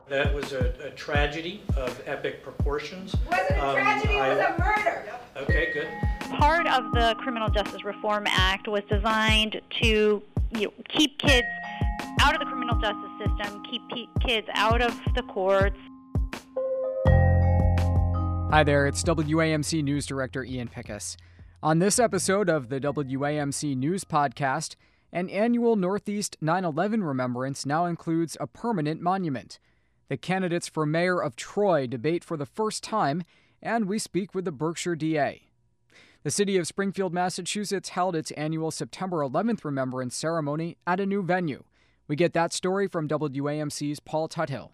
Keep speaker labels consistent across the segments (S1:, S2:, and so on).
S1: That was a tragedy of epic proportions.
S2: It wasn't a tragedy, it was a murder.
S1: Okay, good.
S3: Part of the Criminal Justice Reform Act was designed to keep kids out of the criminal justice system, keep kids out of the courts.
S4: Hi there, it's WAMC News Director Ian Pickus. On this episode of the WAMC News Podcast, an annual Northeast 9/11 remembrance now includes a permanent monument. The candidates for mayor of Troy debate for the first time, and we speak with the Berkshire DA. The city of Springfield, Massachusetts held its annual September 11th remembrance ceremony at a new venue. We get that story from WAMC's Paul Tuthill.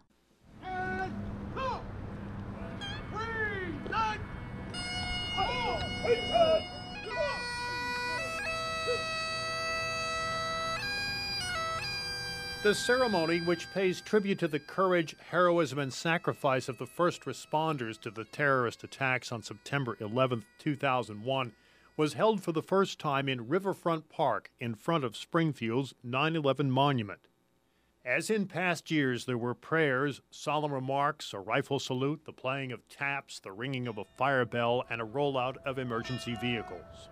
S5: The ceremony, which pays tribute to the courage, heroism, and sacrifice of the first responders to the terrorist attacks on September 11, 2001, was held for the first time in Riverfront Park in front of Springfield's 9/11 monument. As in past years, there were prayers, solemn remarks, a rifle salute, the playing of taps, the ringing of a fire bell, and a rollout of emergency vehicles.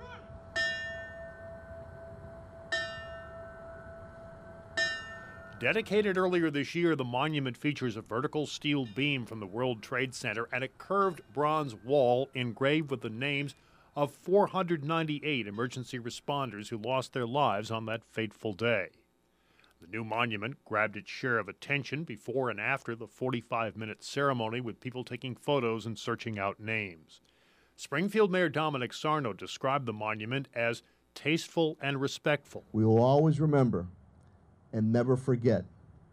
S5: Dedicated earlier this year, the monument features a vertical steel beam from the World Trade Center and a curved bronze wall engraved with the names of 498 emergency responders who lost their lives on that fateful day. The new monument grabbed its share of attention before and after the 45-minute ceremony, with people taking photos and searching out names. Springfield Mayor Dominic Sarno described the monument as tasteful and respectful.
S6: We will always remember and never forget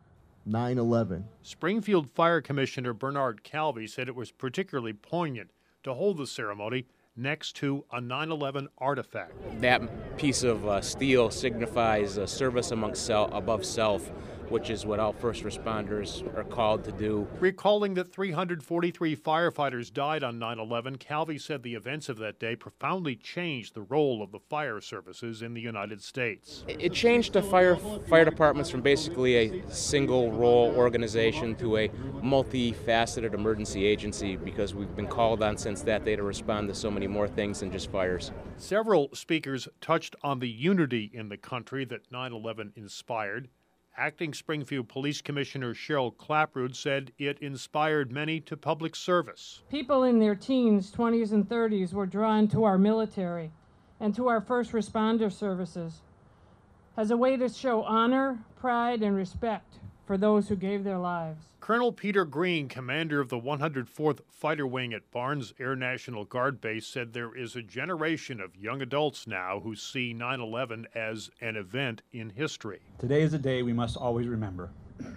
S6: 9/11.
S5: Springfield Fire Commissioner Bernard Calvi said it was particularly poignant to hold the ceremony next to a 9/11 artifact.
S7: That piece of steel signifies service above self, which is what all first responders are called to do.
S5: Recalling that 343 firefighters died on 9/11, Calvi said the events of that day profoundly changed the role of the fire services in the United States.
S7: It changed the fire departments from basically a single role organization to a multifaceted emergency agency, because we've been called on since that day to respond to so many more things than just fires.
S5: Several speakers touched on the unity in the country that 9/11 inspired. Acting Springfield Police Commissioner Cheryl Clapprood said it inspired many to public service.
S8: People in their teens, 20s, and 30s were drawn to our military and to our first responder services as a way to show honor, pride, and respect for those who gave their lives.
S5: Colonel Peter Green, commander of the 104th Fighter Wing at Barnes Air National Guard Base, said there is a generation of young adults now who see 9/11 as an event in history.
S9: Today is a day we must always remember.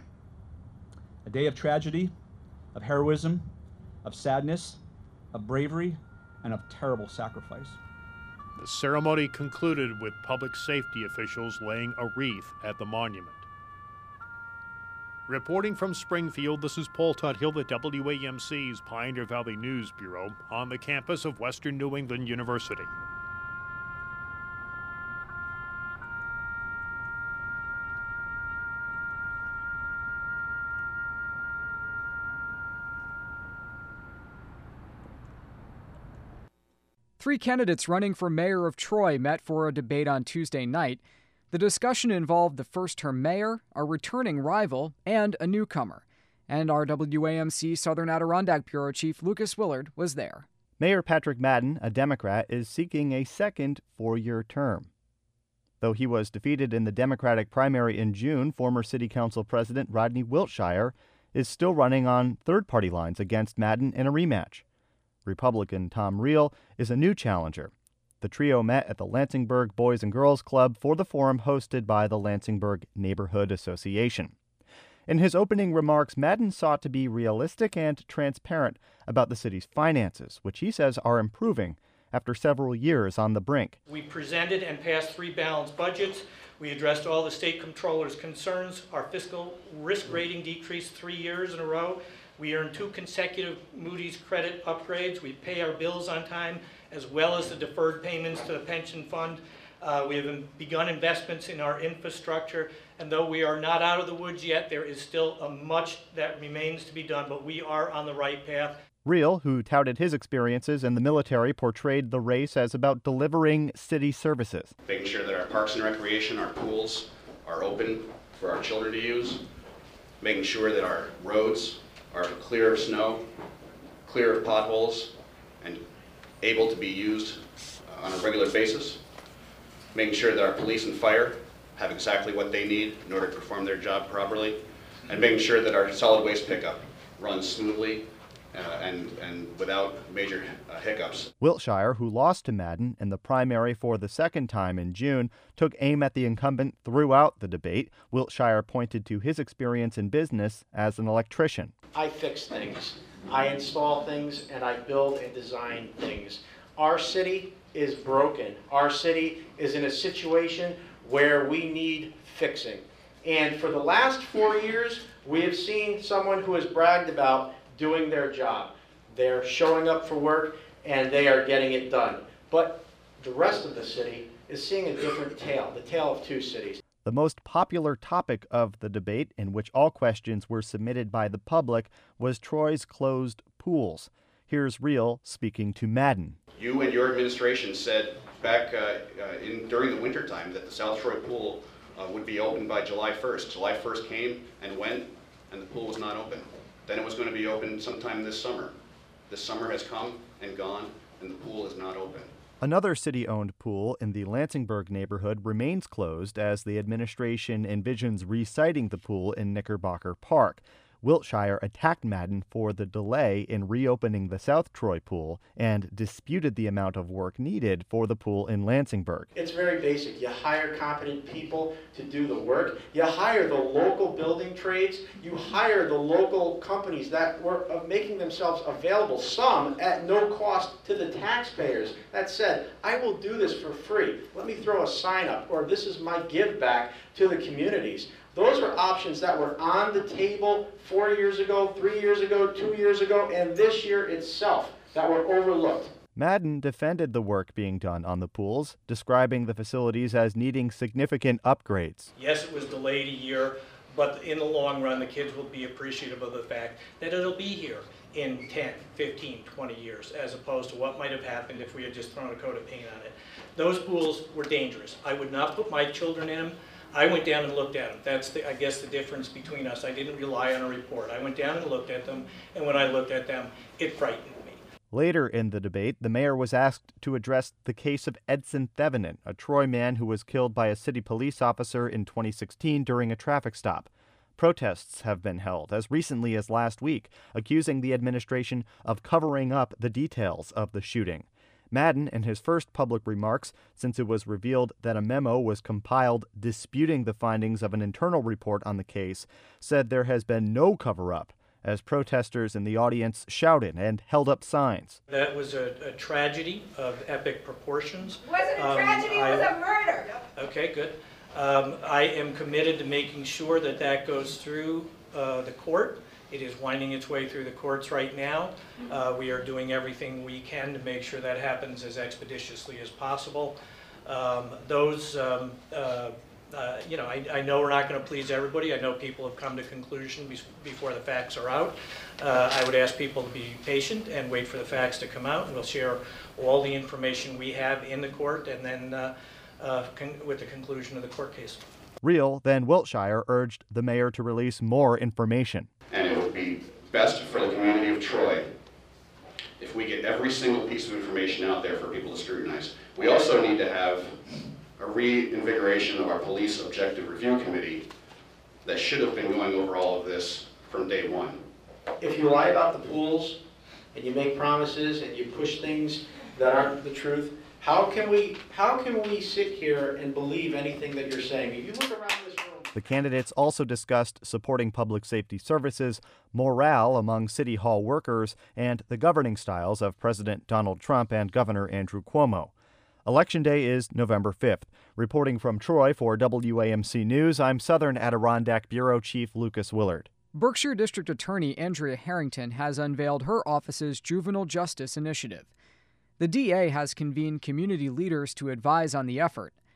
S9: A day of tragedy, of heroism, of sadness, of bravery, and of terrible sacrifice.
S5: The ceremony concluded with public safety officials laying a wreath at the monument. Reporting from Springfield, this is Paul Tuthill at WAMC's Pioneer Valley News Bureau on the campus of Western New England University.
S4: Three candidates running for mayor of Troy met for a debate on Tuesday night. The discussion involved the first-term mayor, a returning rival, and a newcomer. And our WAMC Southern Adirondack Bureau Chief Lucas Willard was there.
S10: Mayor Patrick Madden, a Democrat, is seeking a second four-year term. Though he was defeated in the Democratic primary in June, former City Council President Rodney Wiltshire is still running on third-party lines against Madden in a rematch. Republican Tom Reel is a new challenger. The trio met at the Lansingburgh Boys and Girls Club for the forum hosted by the Lansingburgh Neighborhood Association. In his opening remarks, Madden sought to be realistic and transparent about the city's finances, which he says are improving after several years on the brink.
S1: We presented and passed 3 balanced budgets. We addressed all the state comptroller's concerns. Our fiscal risk rating decreased 3 years in a row. We earned 2 consecutive Moody's credit upgrades. We pay our bills on time, as well as the deferred payments to the pension fund. We have begun investments in our infrastructure, and though we are not out of the woods yet, there is still much that remains to be done, but we are on the right path.
S10: Reel, who touted his experiences in the military, portrayed the race as about delivering city services.
S11: Making sure that our parks and recreation, our pools are open for our children to use. Making sure that our roads are clear of snow, clear of potholes, and able to be used on a regular basis. Making sure that our police and fire have exactly what they need in order to perform their job properly. And making sure that our solid waste pickup runs smoothly and without major hiccups.
S10: Wiltshire, who lost to Madden in the primary for the second time in June, took aim at the incumbent throughout the debate. Wiltshire pointed to his experience in business as an electrician.
S12: I fix things, I install things, and I build and design things. Our city is broken. Our city is in a situation where we need fixing. And for the last 4 years, we have seen someone who has bragged about doing their job. They're showing up for work and they are getting it done. But the rest of the city is seeing a different tale, the tale of two cities.
S10: The most popular topic of the debate, in which all questions were submitted by the public, was Troy's closed pools. Here's Reel speaking to Madden.
S11: You and your administration said back during the wintertime that the South Troy pool would be open by July 1st. July 1st came and went, and the pool was not open. Then it was going to be open sometime this summer. This summer has come and gone, and the pool is not open.
S10: Another city-owned pool in the Lansingburg neighborhood remains closed as the administration envisions resiting the pool in Knickerbocker Park. Wiltshire attacked Madden for the delay in reopening the South Troy pool and disputed the amount of work needed for the pool in Lansingburg.
S12: It's very basic. You hire competent people to do the work. You hire the local building trades. You hire the local companies that were making themselves available, some at no cost to the taxpayers, that said, I will do this for free. Let me throw a sign up, or this is my give back to the communities. Those are options that were on the table 4 years ago, 3 years ago, 2 years ago, and this year itself that were overlooked.
S10: Madden defended the work being done on the pools, describing the facilities as needing significant upgrades.
S1: Yes, it was delayed a year, but in the long run, the kids will be appreciative of the fact that it'll be here in 10, 15, 20 years, as opposed to what might have happened if we had just thrown a coat of paint on it. Those pools were dangerous. I would not put my children in them. I went down and looked at them. That's, I guess, the difference between us. I didn't rely on a report. I went down and looked at them, and when I looked at them, it frightened me.
S10: Later in the debate, the mayor was asked to address the case of Edson Thevenin, a Troy man who was killed by a city police officer in 2016 during a traffic stop. Protests have been held as recently as last week, accusing the administration of covering up the details of the shooting. Madden, in his first public remarks since it was revealed that a memo was compiled disputing the findings of an internal report on the case, said there has been no cover-up, as protesters in the audience shouted and held up signs.
S1: That was a tragedy of epic proportions.
S2: It wasn't a tragedy, it was a murder.
S1: Okay, good. I am committed to making sure that that goes through the court. It is winding its way through the courts right now. We are doing everything we can to make sure that happens as expeditiously as possible. I know we're not going to please everybody. I know people have come to conclusion before the facts are out. I would ask people to be patient and wait for the facts to come out, and we'll share all the information we have in the court and then with the conclusion of the court case.
S10: Reel, then Wiltshire, urged the mayor to release more information.
S11: And it would be best for the community of Troy if we get every single piece of information out there for people to scrutinize. We also need to have a reinvigoration of our police objective review committee that should have been going over all of this from day one.
S12: If you lie about the pools and you make promises and you push things that aren't the truth, how can we sit here and believe anything that you're saying? If you look around this room.
S10: The candidates also discussed supporting public safety services, morale among City Hall workers, and the governing styles of President Donald Trump and Governor Andrew Cuomo. Election Day is November 5th. Reporting from Troy for WAMC News, I'm Southern Adirondack Bureau Chief Lucas Willard.
S4: Berkshire District Attorney Andrea Harrington has unveiled her office's Juvenile Justice Initiative. The DA has convened community leaders to advise on the effort.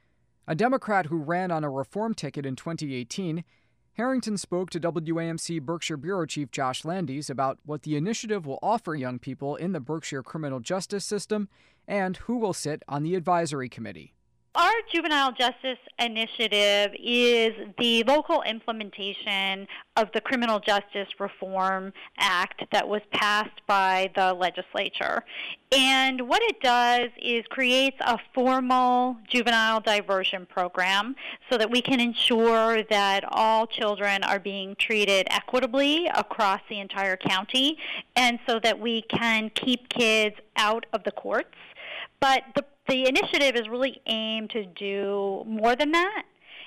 S4: A Democrat who ran on a reform ticket in 2018, Harrington spoke to WAMC Berkshire Bureau Chief Josh Landis about what the initiative will offer young people in the Berkshire criminal justice system and who will sit on the advisory committee.
S3: Our juvenile justice initiative is the local implementation of the Criminal Justice Reform Act that was passed by the legislature. And what it does is creates a formal juvenile diversion program so that we can ensure that all children are being treated equitably across the entire county, and so that we can keep kids out of the courts. But the initiative is really aimed to do more than that.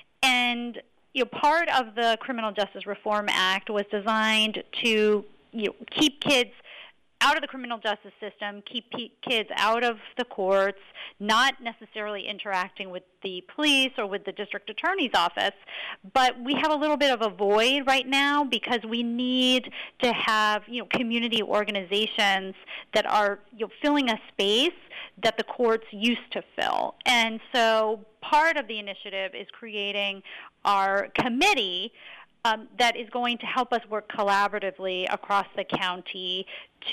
S3: And part of the Criminal Justice Reform Act was designed to keep kids out of the criminal justice system, keep kids out of the courts, not necessarily interacting with the police or with the district attorney's office. But we have a little bit of a void right now because we need to have community organizations that are filling a space that the courts used to fill. And so part of the initiative is creating our committee that is going to help us work collaboratively across the county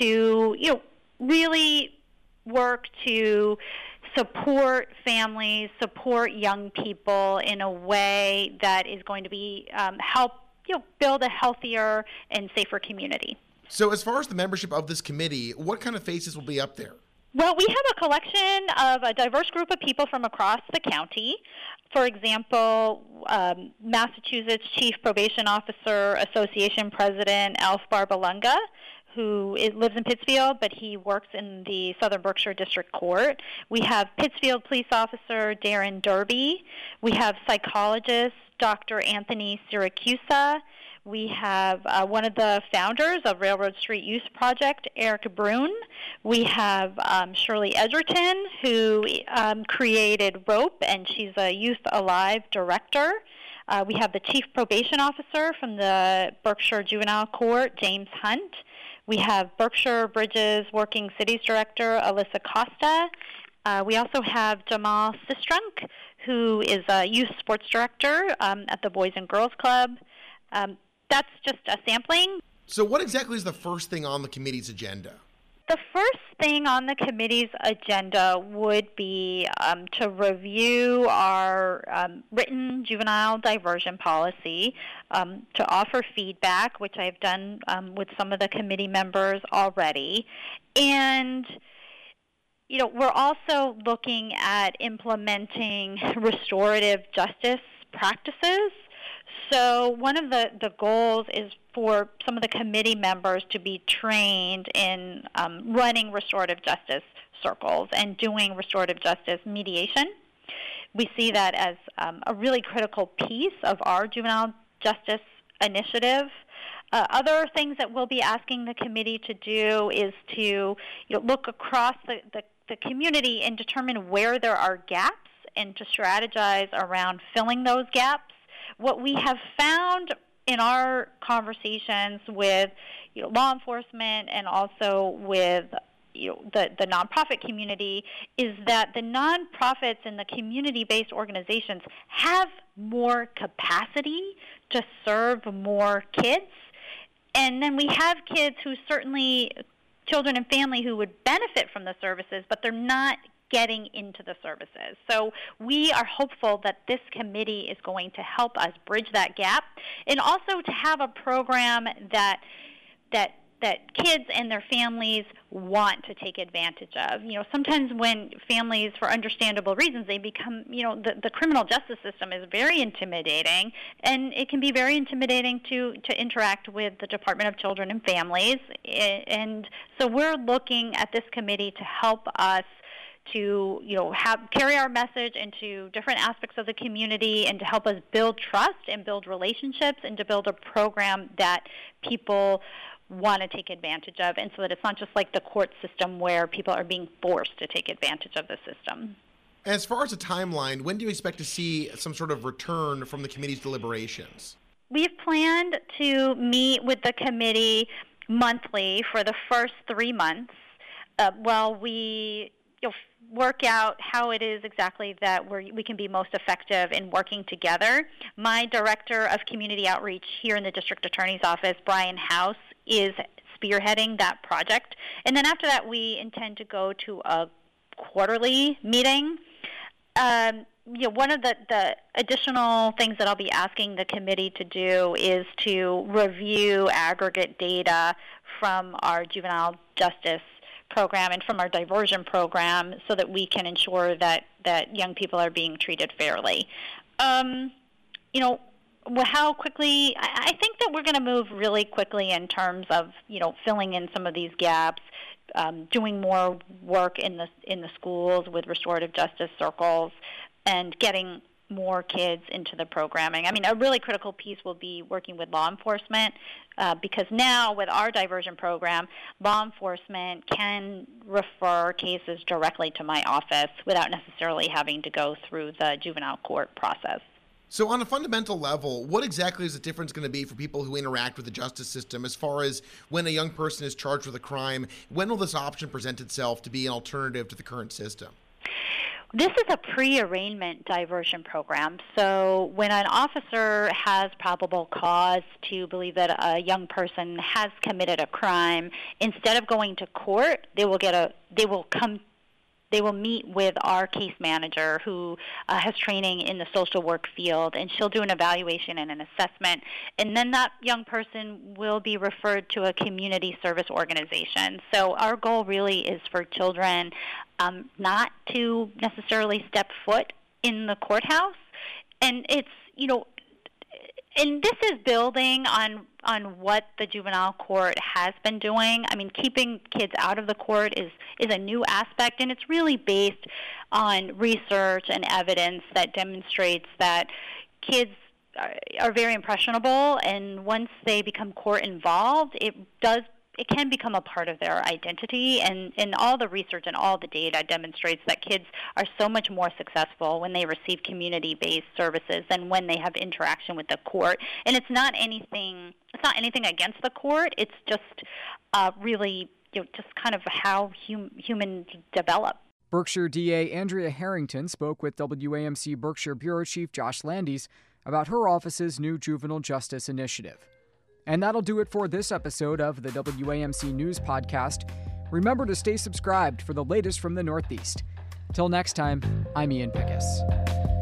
S3: to really work to support families, support young people in a way that is going to be help build a healthier and safer community.
S13: So as far as the membership of this committee, what kind of faces will be up there?
S3: Well, we have a collection of a diverse group of people from across the county. For example, Massachusetts Chief Probation Officer Association President Alf Barbalunga, who lives in Pittsfield, but he works in the Southern Berkshire District Court. We have Pittsfield Police Officer Darren Derby. We have psychologist Dr. Anthony Siracusa. We have one of the founders of Railroad Street Youth Project, Eric Brune. We have Shirley Edgerton, who created ROPE, and she's a Youth Alive director. We have the Chief Probation Officer from the Berkshire Juvenile Court, James Hunt. We have Berkshire Bridges Working Cities Director, Alyssa Costa. We also have Jamal Sistrunk, who is a Youth Sports Director at the Boys and Girls Club. That's just a sampling.
S13: So what exactly is the first thing on the committee's agenda?
S3: The first thing on the committee's agenda would be to review our written juvenile diversion policy, to offer feedback, which I've done with some of the committee members already. And we're also looking at implementing restorative justice practices. So one of the goals is for some of the committee members to be trained in running restorative justice circles and doing restorative justice mediation. We see that as a really critical piece of our juvenile justice initiative. Other things that we'll be asking the committee to do is to look across the community and determine where there are gaps and to strategize around filling those gaps. What we have found in our conversations with law enforcement and also with the nonprofit community is that the nonprofits and the community-based organizations have more capacity to serve more kids. And then we have kids who certainly, children and family who would benefit from the services, but they're not getting into the services. So we are hopeful that this committee is going to help us bridge that gap, and also to have a program that kids and their families want to take advantage of. Sometimes when families, for understandable reasons, they become, the criminal justice system is very intimidating, and it can be very intimidating to interact with the Department of Children and Families. And so we're looking at this committee to help us to carry our message into different aspects of the community and to help us build trust and build relationships and to build a program that people want to take advantage of, and so that it's not just like the court system where people are being forced to take advantage of the system.
S13: As far as a timeline, when do you expect to see some sort of return from the committee's deliberations?
S3: We've planned to meet with the committee monthly for the first 3 months while we work out how it is exactly that we can be most effective in working together. My Director of Community Outreach here in the District Attorney's Office, Brian House, is spearheading that project. And then after that, we intend to go to a quarterly meeting. One of the additional things that I'll be asking the committee to do is to review aggregate data from our juvenile justice program and from our diversion program so that we can ensure that young people are being treated fairly. How quickly, I think that we're going to move really quickly in terms of, filling in some of these gaps, doing more work in the schools with restorative justice circles, and getting more kids into the programming. I mean, a really critical piece will be working with law enforcement because now with our diversion program, law enforcement can refer cases directly to my office without necessarily having to go through the juvenile court process.
S13: So on a fundamental level, what exactly is the difference going to be for people who interact with the justice system as far as when a young person is charged with a crime? When will this option present itself to be an alternative to the current system?
S3: This is a pre-arraignment diversion program. So when an officer has probable cause to believe that a young person has committed a crime, instead of going to court, they will meet with our case manager who has training in the social work field, and she'll do an evaluation and an assessment. And then that young person will be referred to a community service organization. So our goal really is for children not to necessarily step foot in the courthouse. And it's, and this is building on what the juvenile court has been doing. I mean, keeping kids out of the court is a new aspect, and it's really based on research and evidence that demonstrates that kids are very impressionable, and once they become court involved, it can become a part of their identity, and all the research and all the data demonstrates that kids are so much more successful when they receive community-based services than when they have interaction with the court. And it's not anything against the court. It's just really just kind of how humans develop.
S4: Berkshire DA Andrea Harrington spoke with WAMC Berkshire Bureau Chief Josh Landis about her office's new juvenile justice initiative. And that'll do it for this episode of the WAMC News Podcast. Remember to stay subscribed for the latest from the Northeast. Till next time, I'm Ian Pickus.